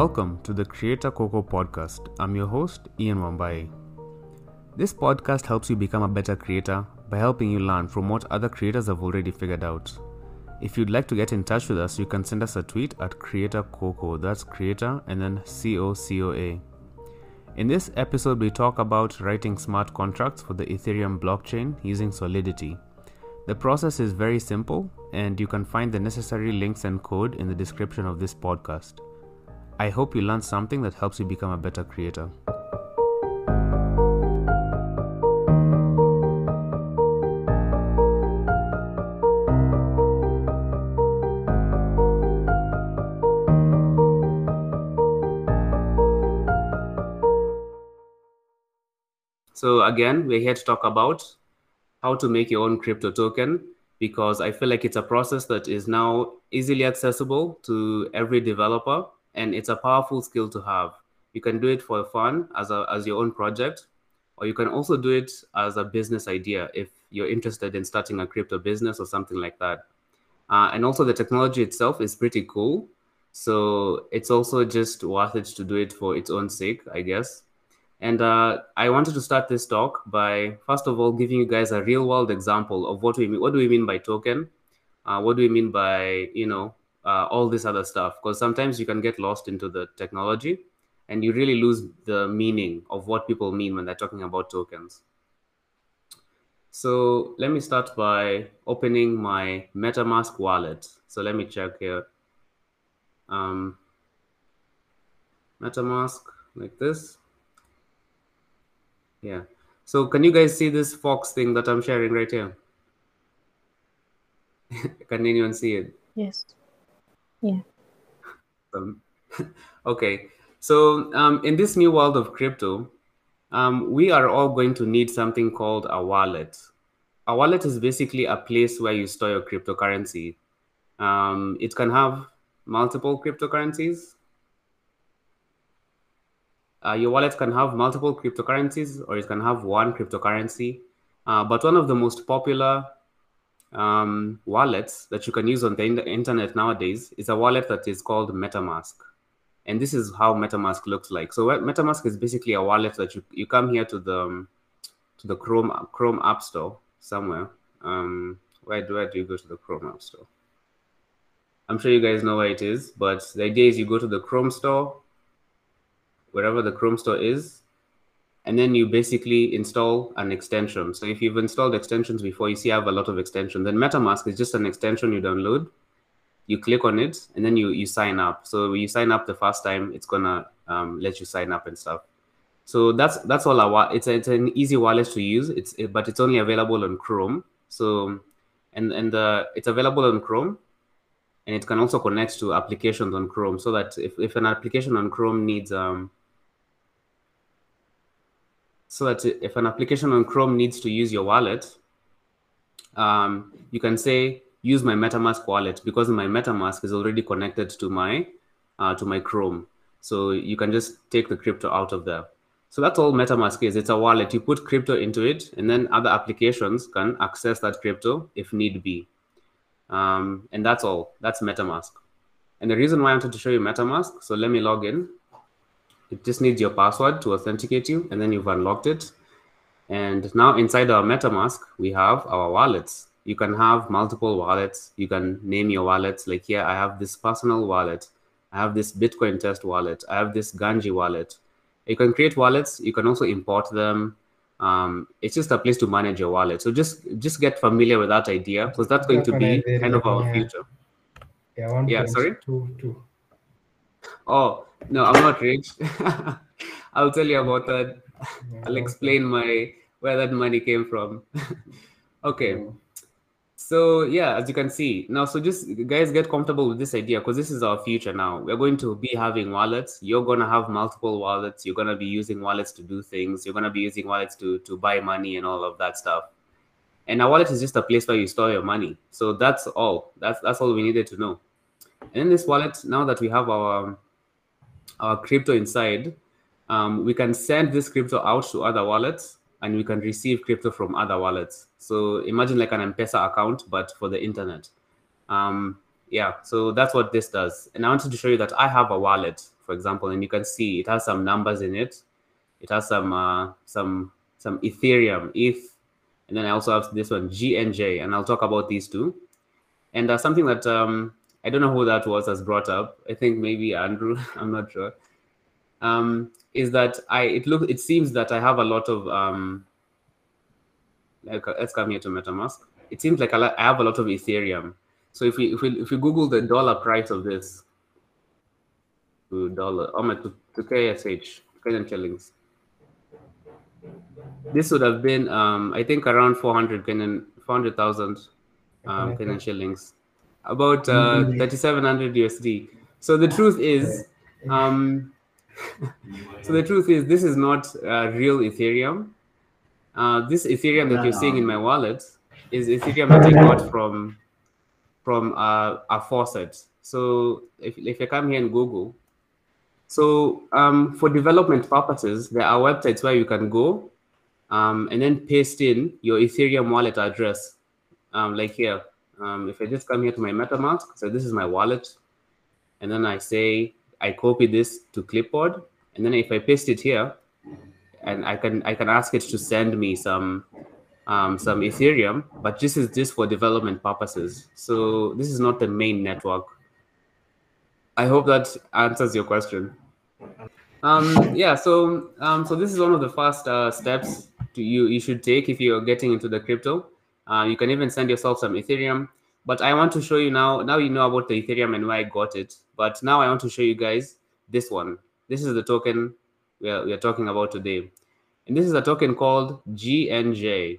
Welcome to the Creator Coco podcast. I'm your host, Ian Wambai. This podcast helps you become a better creator by helping you learn from what other creators have already figured out. If you'd like to get in touch with us, you can send us a tweet at Creator Coco. That's Creator and then COCOA. In this episode, we talk about writing smart contracts for the Ethereum blockchain using Solidity. The process is very simple, and you can find the necessary links and code in the description of this podcast. I hope you learned something that helps you become a better creator. So again, we're here to talk about how to make your own crypto token, because I feel like it's a process that is now easily accessible to every developer, and it's a powerful skill to have. You can do it for fun as your own project, or you can also do it as a business idea if you're interested in starting a crypto business or something like that. And also the technology itself is pretty cool. So it's also just worth it to do it for its own sake, I guess. And I wanted to start this talk by, first of all, giving you guys a real world example of what we mean. What do we mean by token? What do we mean by, all this other stuff? Because sometimes you can get lost into the technology and you really lose the meaning of what people mean when they're talking about tokens. So let me start by opening my MetaMask wallet. So let me check here. MetaMask, like this. Yeah. So can you guys see this Fox thing that I'm sharing right here? Can anyone see it? Yes. Yeah. Okay. So in this new world of crypto, we are all going to need something called a wallet. A wallet is basically a place where you store your cryptocurrency. It can have multiple cryptocurrencies. Your wallet can have multiple cryptocurrencies, or it can have one cryptocurrency. But one of the most popular wallets that you can use on the internet nowadays is a wallet that is called MetaMask. And this is how MetaMask looks like. So MetaMask is basically a wallet that you come here to the Chrome App Store somewhere. Where do you go to the Chrome App Store? I'm sure you guys know where it is, but the idea is you go to the Chrome Store, wherever the Chrome Store is, and then you basically install an extension. So if you've installed extensions before, you see I have a lot of extensions. Then MetaMask is just an extension you download. You click on it, and then you sign up. So when you sign up the first time, it's gonna let you sign up and stuff. So that's all. It's an easy wallet to use. But it's only available on Chrome. So it's available on Chrome, and it can also connect to applications on Chrome. So that if an application on Chrome needs if an application on Chrome needs to use your wallet, you can say, use my MetaMask wallet, because my MetaMask is already connected to my Chrome. So you can just take the crypto out of there. So that's all MetaMask is. It's a wallet. You put crypto into it, and then other applications can access that crypto if need be. And that's all. That's MetaMask. And the reason why I wanted to show you MetaMask, so let me log in. It just needs your password to authenticate you, and then you've unlocked it. And now inside our MetaMask, we have our wallets. You can have multiple wallets. You can name your wallets. Like here, I have this personal wallet. I have this Bitcoin test wallet. I have this Ganji wallet. You can create wallets. You can also import them. It's just a place to manage your wallet. So just get familiar with that idea, because that's going to be kind of our future. Yeah, sorry? Two. Oh, no, I'm not rich. I'll tell you about that. I'll explain where that money came from. Okay. So yeah, as you can see now, so just guys get comfortable with this idea, because this is our future now. We're going to be having wallets. You're going to have multiple wallets. You're going to be using wallets to do things. You're going to be using wallets to buy money and all of that stuff. And a wallet is just a place where you store your money. So that's all. That's all we needed to know. And in this wallet, now that we have our crypto inside, we can send this crypto out to other wallets, and we can receive crypto from other wallets. So imagine like an M-Pesa account, but for the internet. Yeah, so that's what this does. And I wanted to show you that I have a wallet for example, and you can see it has some numbers in it. It has some Ethereum, ETH, and then I also have this one, GNJ, and I'll talk about these two. And something that I don't know who that was has brought up. I think maybe Andrew. I'm not sure. Is that it seems that I have a lot of let's come here to MetaMask. It seems like I have a lot of Ethereum. So if we Google the dollar price of this to dollar, to KSH, Kenyan shillings, this would have been I think around 400,000 Kenyan shillings, about 3,700 USD. So the truth is, this is not real Ethereum. This Ethereum that you're seeing in my wallet is Ethereum that I got from a faucet. So if I come here and Google, so for development purposes, there are websites where you can go and then paste in your Ethereum wallet address, like here. If I just come here to my MetaMask, so this is my wallet, and then I copy this to clipboard, and then if I paste it here, and I can ask it to send me some Ethereum, but this is just for development purposes. So this is not the main network. I hope that answers your question. Yeah, so this is one of the first steps you should take if you're getting into the crypto. You can even send yourself some Ethereum. But I want to show you now you know about the Ethereum and why I got it. But now I want to show you guys this one. This is the token we are talking about today. And this is a token called GNJ.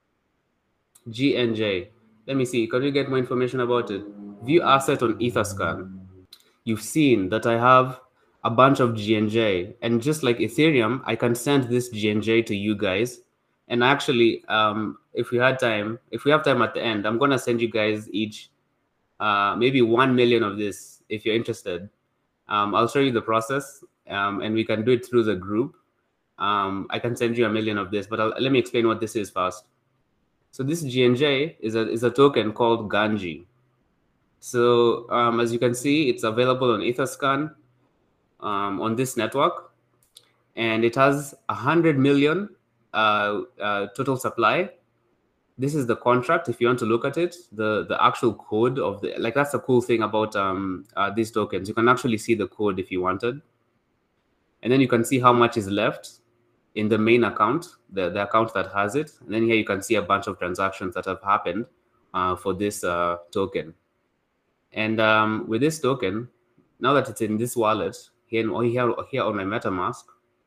GNJ. Let me see. Can we get more information about it? View asset on Etherscan. You've seen that I have a bunch of GNJ, and just like Ethereum, I can send this GNJ to you guys. And actually, if we have time at the end, I'm gonna send you guys each maybe 1 million of this if you're interested. I'll show you the process, and we can do it through the group. I can send you 1 million of this, but let me explain what this is first. So this GNJ is a token called Ganji. So as you can see, it's available on Etherscan on this network, and it has 100 million total supply. This is the contract. If you want to look at it, the actual code of that's the cool thing about these tokens. You can actually see the code if you wanted, and then you can see how much is left in the main account, the account that has it. And then here you can see a bunch of transactions that have happened for this token. And with this token, now that it's in this wallet, here on my MetaMask,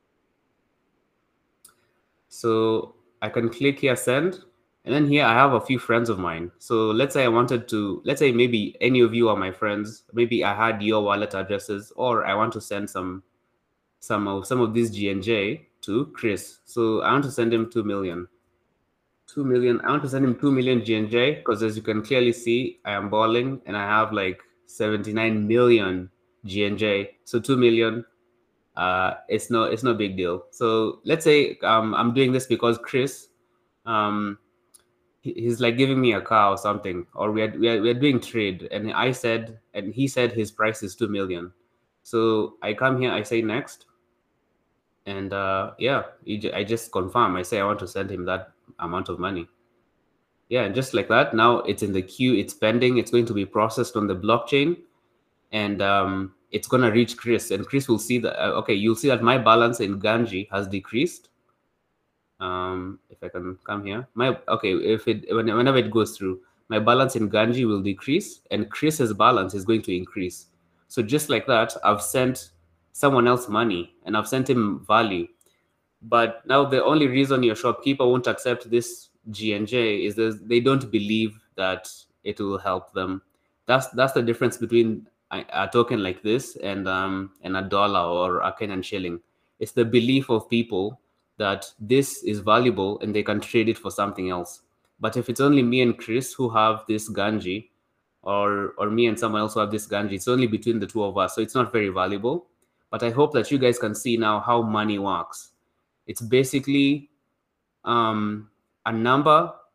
so I can click here, send, and then here I have a few friends of mine. So let's say maybe any of you are my friends. Maybe I had your wallet addresses, or I want to send some of these GNJ to Chris. So I want to send him 2 million. 2 million. I want to send him 2 million GNJ because, as you can clearly see, I am balling and I have like 79 million GNJ. So 2 million, it's no big deal. So let's say I'm doing this because Chris, he's like giving me a car or something, or we're doing trade, and he said his price is 2 million. So I come here, I say next, and yeah, I just confirm. I say I want to send him that amount of money. Yeah, and just like that, now it's in the queue, it's pending, it's going to be processed on the blockchain, and it's going to reach Chris, and Chris will see that, okay, you'll see that my balance in Ganji has decreased. If I can come here, whenever it goes through, my balance in Ganji will decrease, and Chris's balance is going to increase. So just like that, I've sent someone else money, and I've sent him value. But now the only reason your shopkeeper won't accept this GNJ is that they don't believe that it will help them. That's the difference between a token like this and a dollar or a Kenyan shilling. It's the belief of people that this is valuable and they can trade it for something else. But if it's only me and Chris who have this Ganji, or me and someone else who have this Ganji, it's only between the two of us, so it's not very valuable. But I hope that you guys can see now how money works. It's basically a number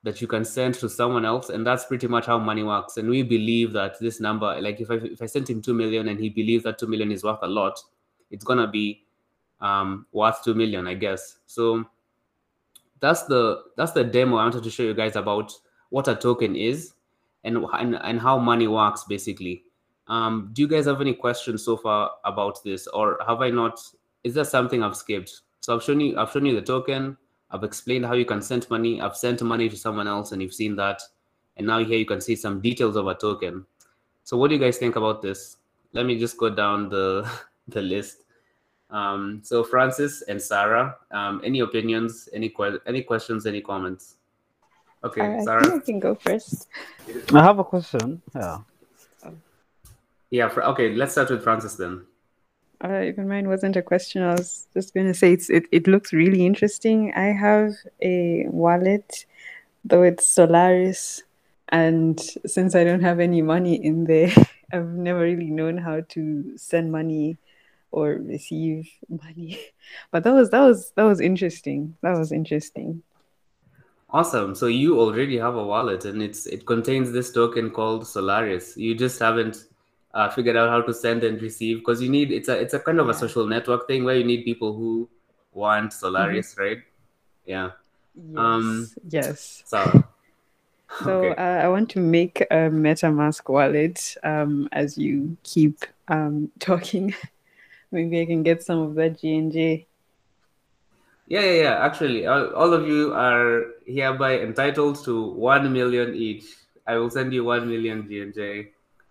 that you can send to someone else, and that's pretty much how money works. And we believe that this number, like if I sent him 2 million and he believes that 2 million is worth a lot, it's gonna be worth 2 million, I guess. So that's the demo I wanted to show you guys about what a token is and how money works basically. Do you guys have any questions so far about this, or have I not? Is there something I've skipped? So I've shown you the token. I've explained how you can send money. I've sent money to someone else, and you've seen that. And now here you can see some details of a token. So what do you guys think about this? Let me just go down the the list. So Francis and Sarah, any opinions, any questions, any comments? Okay, I Sarah. think I can go first. I have a question. Yeah. Yeah. Okay, let's start with Francis then. Even mine wasn't a question. I was just going to say it looks really interesting. I have a wallet, though it's Solaris, and since I don't have any money in there, I've never really known how to send money or receive money. But that was interesting. That was interesting. Awesome. So you already have a wallet, and it contains this token called Solaris. You just haven't figured out how to send and receive, because you need it's a kind of a social network thing where you need people who want Solaris, right? Yeah. Yes. So So I want to make a MetaMask wallet. As you keep talking, maybe I can get some of that GNJ. Yeah. Actually, all of you are hereby entitled to 1 million each. I will send you 1 million GNJ.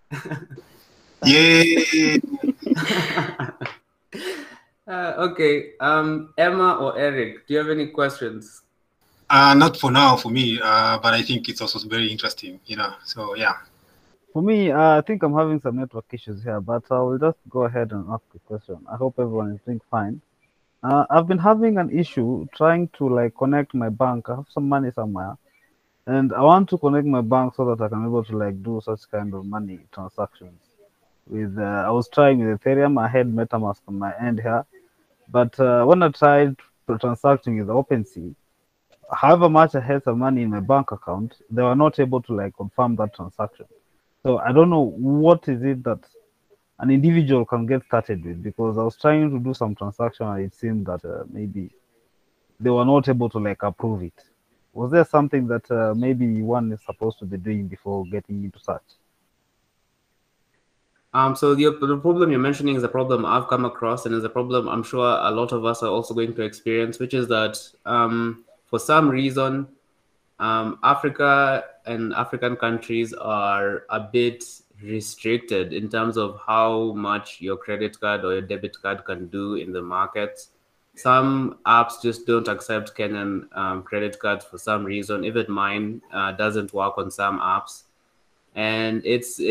Yay! Okay. Emma or Eric, do you have any questions? Not for now for me, but I think it's also very interesting, so yeah. For me, I think I'm having some network issues here, but I will just go ahead and ask a question. I hope everyone is doing fine. I've been having an issue trying to connect my bank. I have some money somewhere, and I want to connect my bank so that I can be able to do such kind of money transactions. I was trying with Ethereum. I had MetaMask on my end here, but when I tried transacting with OpenSea, however much I had some money in my bank account, they were not able to confirm that transaction. So I don't know what is it that an individual can get started with, because I was trying to do some transaction and it seemed that maybe they were not able to approve it. Was there something that maybe one is supposed to be doing before getting into such? So the problem you're mentioning is a problem I've come across, and is a problem I'm sure a lot of us are also going to experience, which is that for some reason, Africa and African countries are a bit restricted in terms of how much your credit card or your debit card can do in the market. Some apps just don't accept Kenyan credit cards for some reason. Even mine doesn't work on some apps, and it's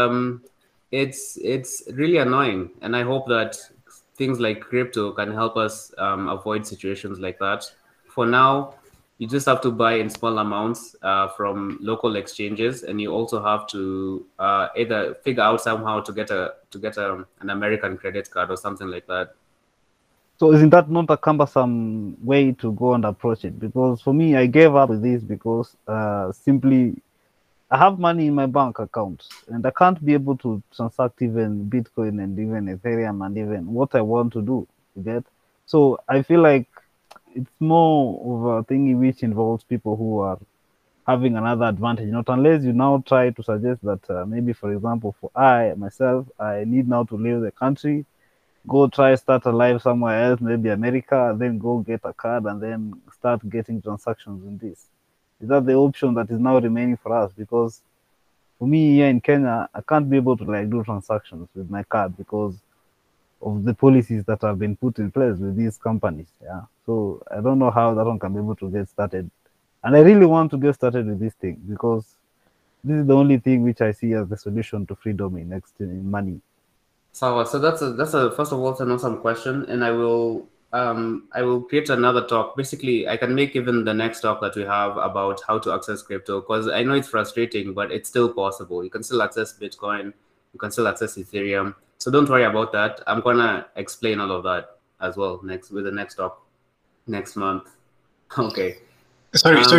really annoying. And I hope that things like crypto can help us avoid situations like that. For now, you just have to buy in small amounts from local exchanges, and you also have to either figure out somehow to get an American credit card or something like that. So isn't that not a cumbersome way to go and approach it? Because for me, I gave up with this because simply I have money in my bank account and I can't be able to transact even Bitcoin and even Ethereum and even what I want to do. You get? So I feel like it's more of a thing which involves people who are having another advantage, not unless you now try to suggest that maybe, for example, for myself, I need now to leave the country, go try start a life somewhere else, maybe America, then go get a card and then start getting transactions in this. Is that the option that is now remaining for us? Because for me here in Kenya, I can't be able to do transactions with my card because of the policies that have been put in place with these companies. Yeah. So I don't know how that one can be able to get started. And I really want to get started with this thing because this is the only thing which I see as the solution to freedom in money. So that's a first of all, it's an awesome question, and I will create another talk. Basically, I can make even the next talk that we have about how to access crypto, because I know it's frustrating, but it's still possible. You can still access Bitcoin, you can still access Ethereum. So don't worry about that. I'm gonna explain all of that as well with the next talk next month. Okay. Sorry.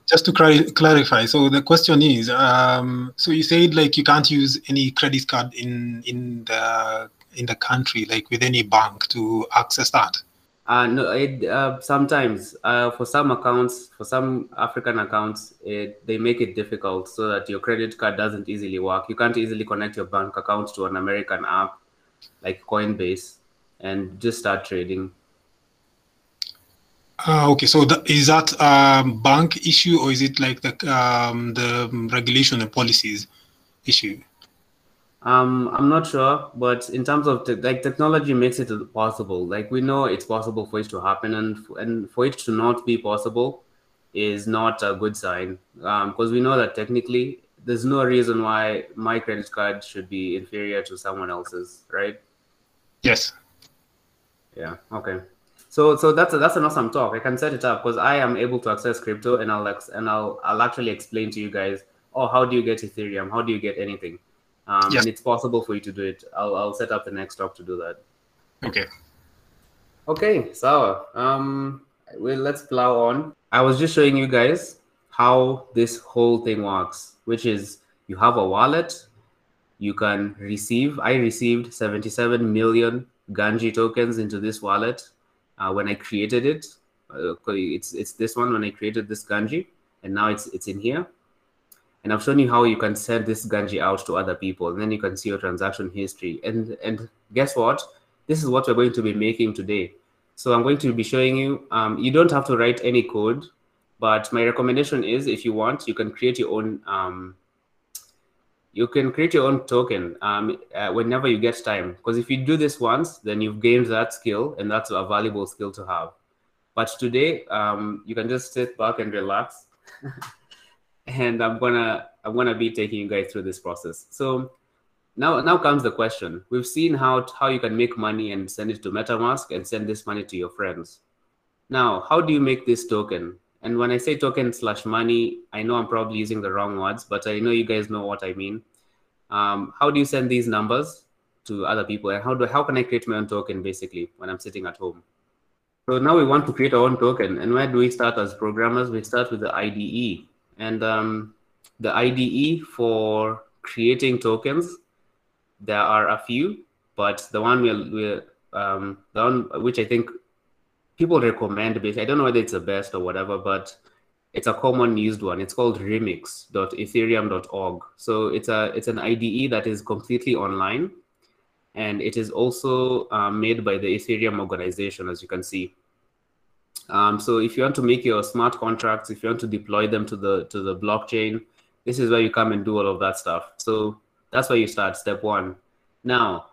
Just to clarify, so the question is, so you said like you can't use any credit card in the country, like with any bank to access that. No, sometimes for some accounts, for some African accounts, they make it difficult so that your credit card doesn't easily work. You can't easily connect your bank account to an American app like Coinbase and just start trading. Okay, so is that bank issue, or is it like the regulation and policies issue? I'm not sure, but in terms of technology makes it possible. Like we know it's possible for it to happen, and for it to not be possible is not a good sign. Because we know that technically there's no reason why my credit card should be inferior to someone else's, right? Yes. Yeah. Okay. So that's an awesome talk. I can set it up because I am able to access crypto, and I'll actually explain to you guys. Oh, how do you get Ethereum? How do you get anything? Yes. And it's possible for you to do it. I'll set up the next talk to do that. Okay. Okay, so well, let's plow on. I was just showing you guys how this whole thing works, which is you have a wallet, you can receive. I received 77 million Ganji tokens into this wallet when I created it. It's this one when I created this Ganji, and now it's in here. And I've shown you how you can send this Ganji out to other people, and then you can see your transaction history. And guess what? This is what we're going to be making today. So I'm going to be showing you, you don't have to write any code, but my recommendation is if you want, you can create your own token whenever you get time. Because if you do this once, then you've gained that skill, and that's a valuable skill to have. But today, you can just sit back and relax. And I'm gonna be taking you guys through this process. So now comes the question. We've seen how you can make money and send it to MetaMask and send this money to your friends. Now, how do you make this token? And when I say token / money, I know I'm probably using the wrong words, but I know you guys know what I mean. How do you send these numbers to other people, and how can I create my own token basically when I'm sitting at home? So now we want to create our own token, and where do we start as programmers? We start with the IDE. And the IDE for creating tokens, there are a few, but the one the one which I think people recommend, basically, I don't know whether it's the best or whatever, but it's a common used one. It's called remix.ethereum.org. So it's an IDE that is completely online, and it is also made by the Ethereum organization, as you can see. So if you want to make your smart contracts, if you want to deploy them to the blockchain, this is where you come and do all of that stuff. So that's where you start, step one. Now,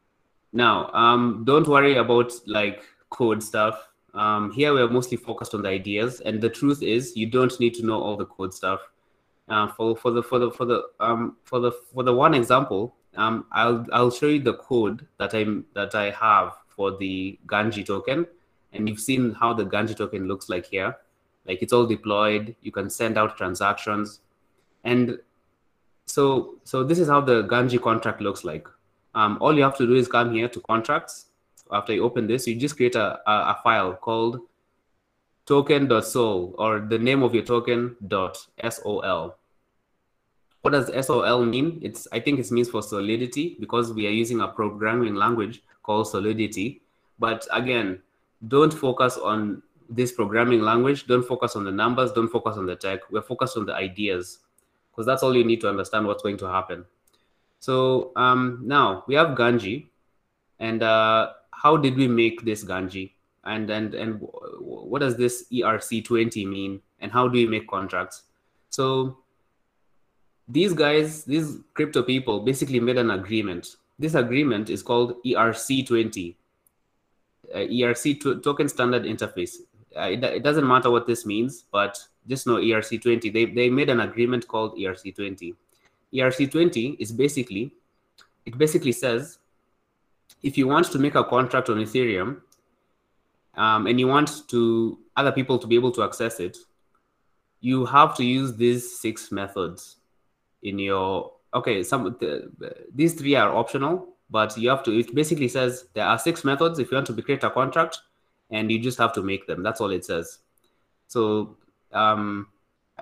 don't worry about like code stuff. Here we're mostly focused on the ideas, and the truth is you don't need to know all the code stuff. For the one example, I'll show you the code that I have for the Ganji token. And you've seen how the Ganji token looks like here. Like it's all deployed. You can send out transactions. And so this is how the Ganji contract looks like. All you have to do is come here to contracts. After you open this, you just create a file called token.sol, or the name of your token.sol. What does SOL mean? I think it means for Solidity, because we are using a programming language called Solidity. But again, don't focus on this programming language. Don't focus on the numbers. Don't focus on the tech. We're focused on the ideas, because that's all you need to understand what's going to happen. So now we have Ganji, and how did we make this Ganji? And what does this ERC20 mean? And how do we make contracts? So these guys, these crypto people, basically made an agreement. This agreement is called ERC20. ERC token standard interface. It doesn't matter what this means, but just know ERC20. They made an agreement called ERC20. ERC20 is basically says if you want to make a contract on Ethereum and you want other people to be able to access it, you have to use these 6 methods in your. Okay, these 3 are optional. But you have to, it basically says there are 6 methods if you want to create a contract, and you just have to make them. That's all it says. So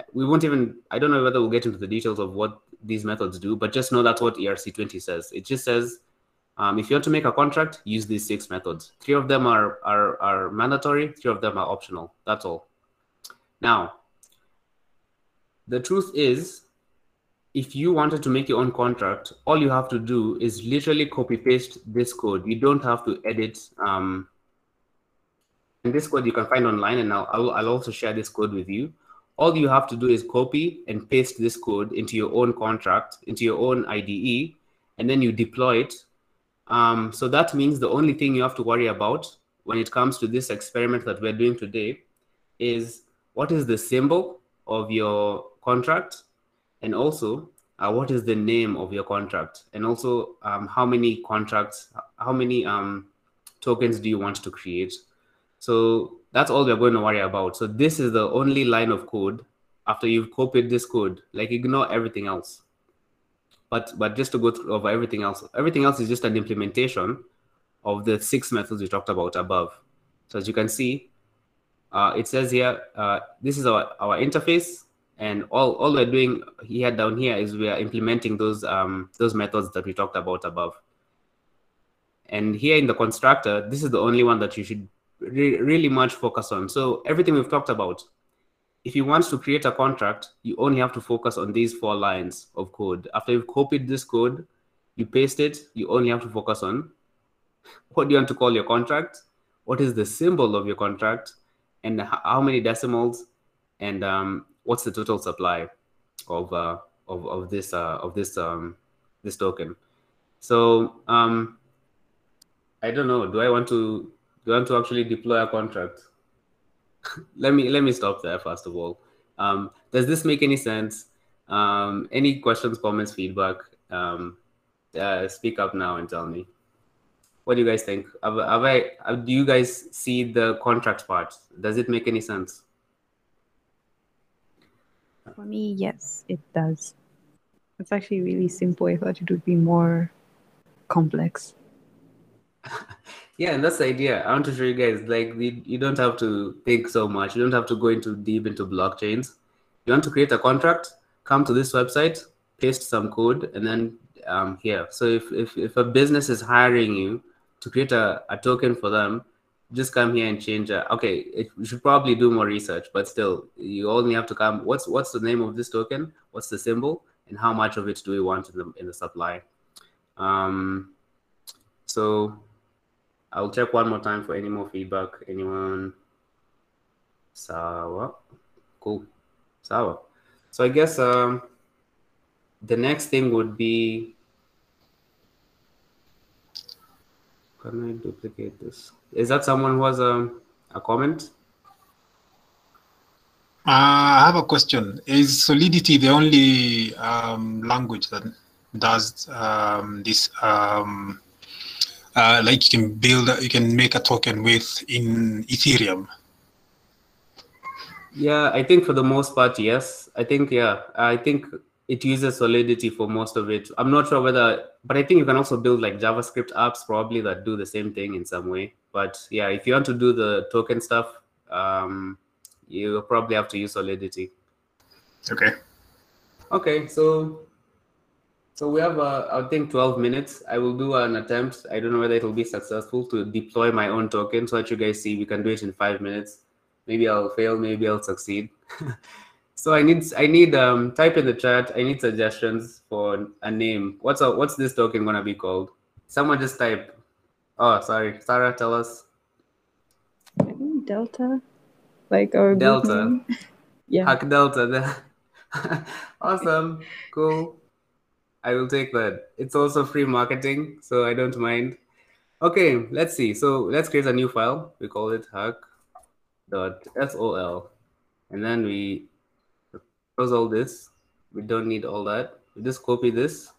we won't even, I don't know whether we'll get into the details of what these methods do, but just know that's what ERC20 says. It just says, if you want to make a contract, use these 6 methods. 3 of them are mandatory, 3 of them are optional. That's all. Now, the truth is, if you wanted to make your own contract, all you have to do is literally copy paste this code. You don't have to edit. And this code you can find online, and I'll also share this code with you. All you have to do is copy and paste this code into your own contract, into your own IDE, and then you deploy it. So that means the only thing you have to worry about when it comes to this experiment that we're doing today is what is the symbol of your contract, and also what is the name of your contract, and also how many tokens do you want to create. So that's all we're going to worry about. So this is the only line of code after you've copied this code. Like, ignore everything else. But just to go through over everything else is just an implementation of the 6 methods we talked about above. So as you can see, it says here, this is our interface, and all we're doing here down here is we are implementing those methods that we talked about above. And here in the constructor, this is the only one that you should really much focus on. So everything we've talked about, if you want to create a contract, you only have to focus on these 4 lines of code. After you've copied this code, you paste it, you only have to focus on what do you want to call your contract, what is the symbol of your contract, and how many decimals, and what's the total supply of this token. So I don't know. Do I want to actually deploy a contract? let me stop there first of all. Does this make any sense? Any questions, comments, feedback? Speak up now and tell me. What do you guys think? Do you guys see the contract part? Does it make any sense? For me, yes, it does. It's actually really simple. I thought it would be more complex. Yeah, and that's the idea. I want to show you guys, like, you don't have to think so much. You don't have to go deep into blockchains. You want to create a contract, come to this website, paste some code, and then here. So if a business is hiring you to create a token for them, just come here and change it. Okay, you should probably do more research, but still, you only have to come. What's the name of this token? What's the symbol? And how much of it do we want in the supply? So I'll check one more time for any more feedback. Anyone? Sawa. Cool. Sawa. So I guess the next thing would be, can I duplicate this? Is that someone who has a comment? I have a question. Is Solidity the only language that does this? Like you can make a token with in Ethereum? Yeah, I think for the most part, yes. I think it uses Solidity for most of it. I'm not sure whether, but I think you can also build like JavaScript apps probably that do the same thing in some way. But yeah, if you want to do the token stuff, you probably have to use Solidity. Okay. Okay, so we have, I think, 12 minutes. I will do an attempt. I don't know whether it will be successful to deploy my own token so that you guys see we can do it in 5 minutes. Maybe I'll fail, maybe I'll succeed. So I need type in the chat. I need suggestions for a name. What's this token gonna be called? Someone just type. Oh, sorry, Sarah, tell us. I think Delta, like our Delta. Yeah. Hack Delta. Awesome. Cool. I will take that. It's also free marketing, so I don't mind. Okay, let's see. So let's create a new file. We call it hack.sol. And then we close all this. We don't need all that. We just copy this.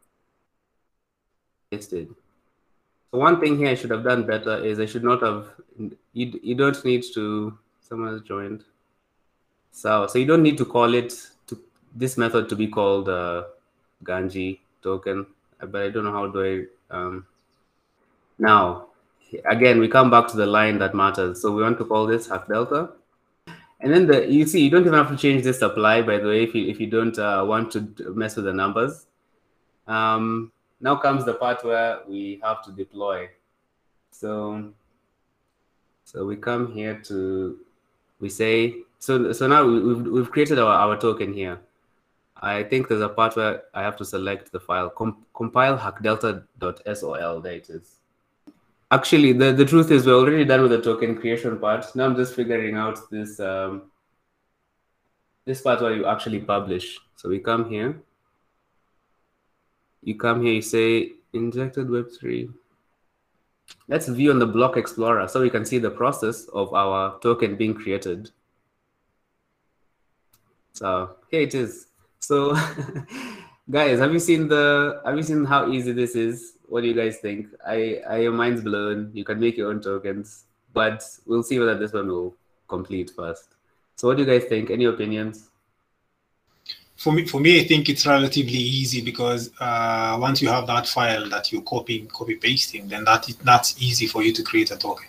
Paste it. So one thing here I should have done better is I should not have, you don't need to, someone has joined. So you don't need to call it, this method to be called Ganji token, but I don't know how do I, now, again, we come back to the line that matters. So we want to call this hack delta. And then you see, you don't even have to change this supply, by the way, if you don't want to mess with the numbers. Now comes the part where we have to deploy. So we come here to, we say, so now we've created our token here. I think there's a part where I have to select the file, compile hackdelta.sol. There it is. Actually, the truth is we're already done with the token creation part. Now I'm just figuring out this this part where you actually publish. So we come here. You come here, you say injected Web3. Let's view on the block explorer so we can see the process of our token being created. So here it is. So guys, have you seen how easy this is? What do you guys think? Your mind's blown. You can make your own tokens, but we'll see whether this one will complete first. So what do you guys think? Any opinions? For me, I think it's relatively easy because once you have that file that you're copy pasting, then that's easy for you to create a token.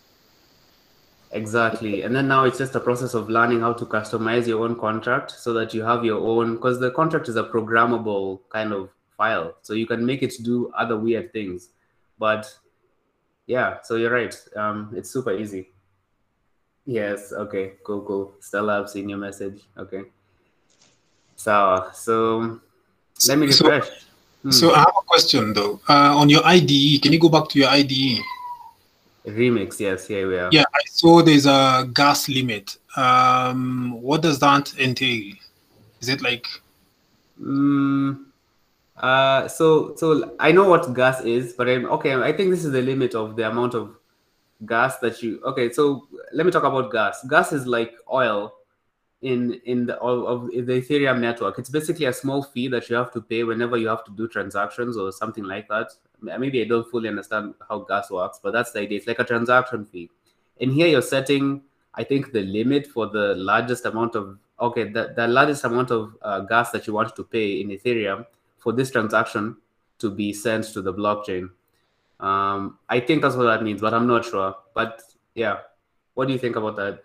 Exactly. And then now it's just a process of learning how to customize your own contract so that you have your own, because the contract is a programmable kind of file. So you can make it do other weird things. But yeah, so you're right. It's super easy. Yes. Okay, cool. Stella, I've seen your message. Okay. So let me refresh. So I have a question though. On your IDE, can you go back to your IDE? Remix, yes, here we are. Yeah, I saw there's a gas limit. What does that entail? Is it like? So I know what gas is, but I think this is the limit of the amount of gas that you. Okay, so let me talk about gas. Gas is like oil in the Ethereum network. It's basically a small fee that you have to pay whenever you have to do transactions or something like that. Maybe I don't fully understand how gas works, but that's the idea. It's like a transaction fee. And here you're setting, I think, the limit for the largest amount of, the largest amount of gas that you want to pay in Ethereum for this transaction to be sent to the blockchain. I think that's what that means, but I'm not sure. But yeah, what do you think about that?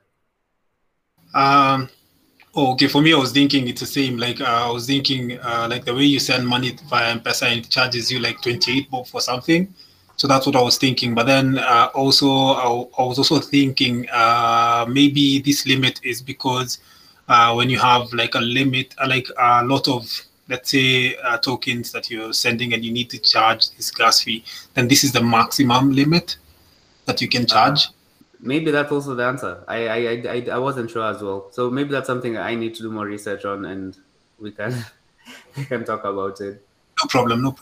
Okay, for me, I was thinking it's the same. Like I was thinking, like the way you send money via M-Pesa, and it charges you like 28 bob for something. So that's what I was thinking. But then I was also thinking maybe this limit is because when you have like a limit, like a lot of, let's say, tokens that you're sending and you need to charge this gas fee, then this is the maximum limit that you can charge. Maybe that's also the answer. I wasn't sure as well. So maybe that's something I need to do more research on, and we can talk about it. No problem.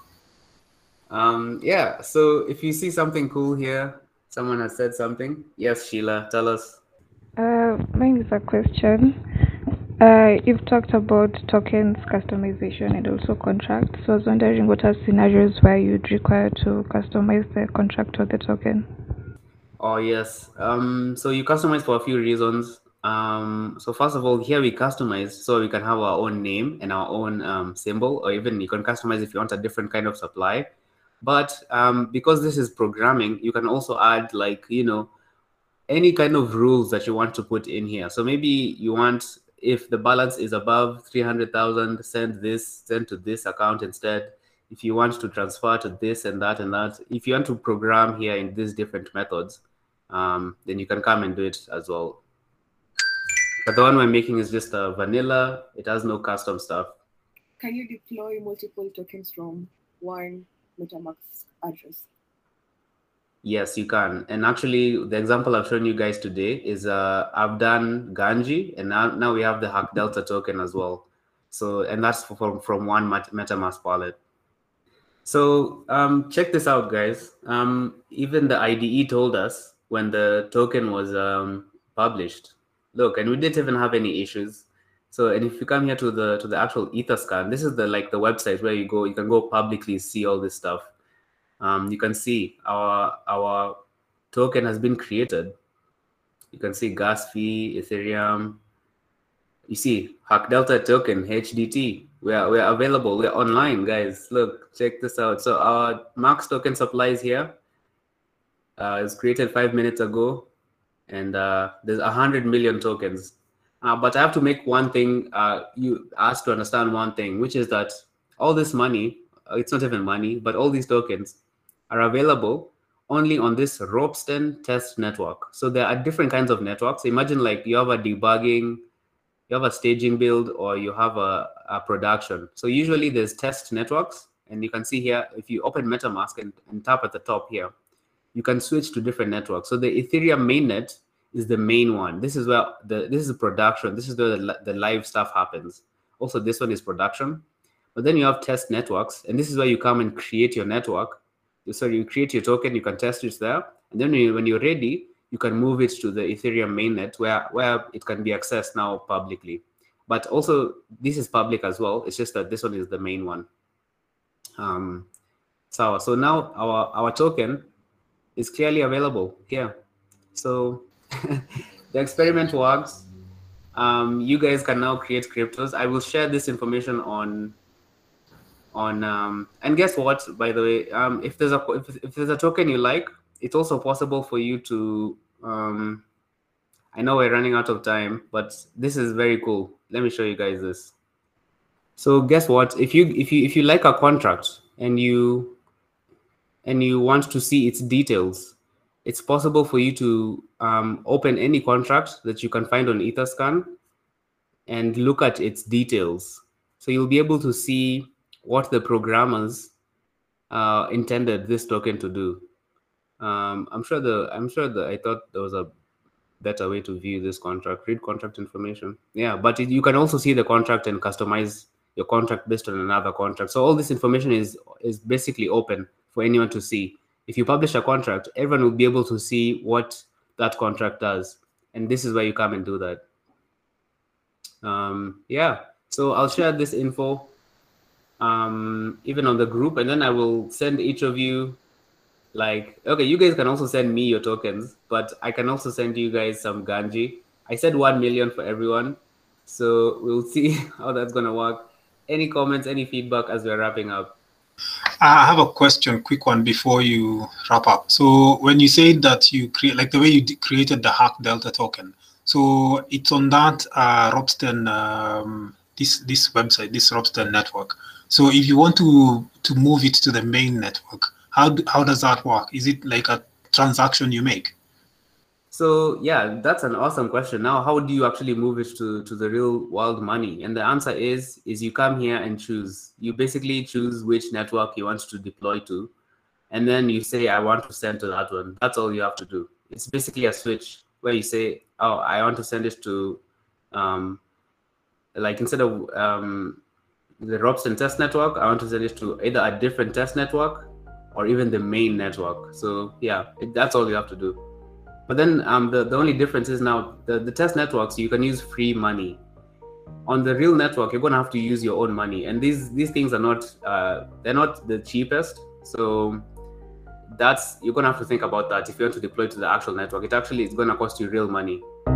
Yeah. So if you see something cool here, someone has said something. Yes, Sheila, tell us. Mine is a question. You've talked about tokens customization and also contracts. So I was wondering what are scenarios where you'd require to customize the contract or the token? Oh, yes. So you customize for a few reasons. So first of all, here we customize so we can have our own name and our own symbol, or even you can customize if you want a different kind of supply. But because this is programming, you can also add any kind of rules that you want to put in here. So maybe you want, if the balance is above 300,000, send to this account instead. If you want to transfer to this and that and that, if you want to program here in these different methods, then you can come and do it as well. But the one we're making is just a vanilla. It has no custom stuff. Can you deploy multiple tokens from one MetaMask address? Yes, you can. And actually, the example I've shown you guys today is I've done Ganji, and now we have the Hack Delta token as well. So, and that's from one MetaMask wallet. So check this out, guys. Even the IDE told us when the token was published. Look, and we didn't even have any issues. So, and if you come here to the actual Etherscan, this is the website where you can go publicly see all this stuff. You can see our token has been created. You can see gas fee, Ethereum. You see Hack Delta token, HDT. We are available. We're online, guys. Look, check this out. So our Max token supply is here. It was created 5 minutes ago. and there's 100 million tokens. But I have to make one thing, you ask to understand one thing, which is that all this money, it's not even money, but all these tokens are available only on this Ropsten test network. So there are different kinds of networks. Imagine like you have a debugging, you have a staging build, or you have a production. So usually there's test networks, and you can see here, if you open MetaMask and tap at the top here, you can switch to different networks. So the Ethereum mainnet is the main one. This is where this is production. This is where the live stuff happens. Also, this one is production. But then you have test networks, and this is where you come and create your network. So you create your token, you can test it there, and then when you're ready, you can move it to the Ethereum mainnet where it can be accessed now publicly. But also, this is public as well. It's just that this one is the main one. So now our token is clearly available here. So the experiment works. You guys can now create cryptos. I will share this information on and guess what, by the way, if there's a token you like, it's also possible for you to I know we're running out of time, but this is very cool. Let me show you guys this. So guess what, if you like a contract and you want to see its details, it's possible for you to open any contract that you can find on Etherscan and look at its details. So you'll be able to see what the programmers intended this token to do. I'm sure I thought there was a better way to view this contract. Read contract information. Yeah, but you can also see the contract and customize your contract based on another contract. So all this information is basically open for anyone to see. If you publish a contract, everyone will be able to see what that contract does, and this is where you come and do that. Yeah, so I'll share this info even on the group, and then I will send each of you, like, okay, you guys can also send me your tokens, but I can also send you guys some Ganji. I said 1 million for everyone, so we'll see how that's gonna work. Any comments, any feedback as we're wrapping up? I have a question, quick one before you wrap up. So when you say that you create, like the way you created the Hack Delta token, so it's on that Ropsten, this website, this Ropsten network. So if you want to move it to the main network, how does that work? Is it like a transaction you make? So yeah, that's an awesome question. Now, how do you actually move it to the real world money? And the answer is you come here and choose. You basically choose which network you want to deploy to, and then you say, I want to send to that one. That's all you have to do. It's basically a switch where you say, oh, I want to send it to, like instead of the Ropsten test network, I want to send it to either a different test network or even the main network. So yeah, that's all you have to do. But then the only difference is now the test networks, you can use free money. On the real network, you're gonna have to use your own money, and these things are not they're not the cheapest. So you're gonna have to think about that if you want to deploy to the actual network. It's gonna cost you real money.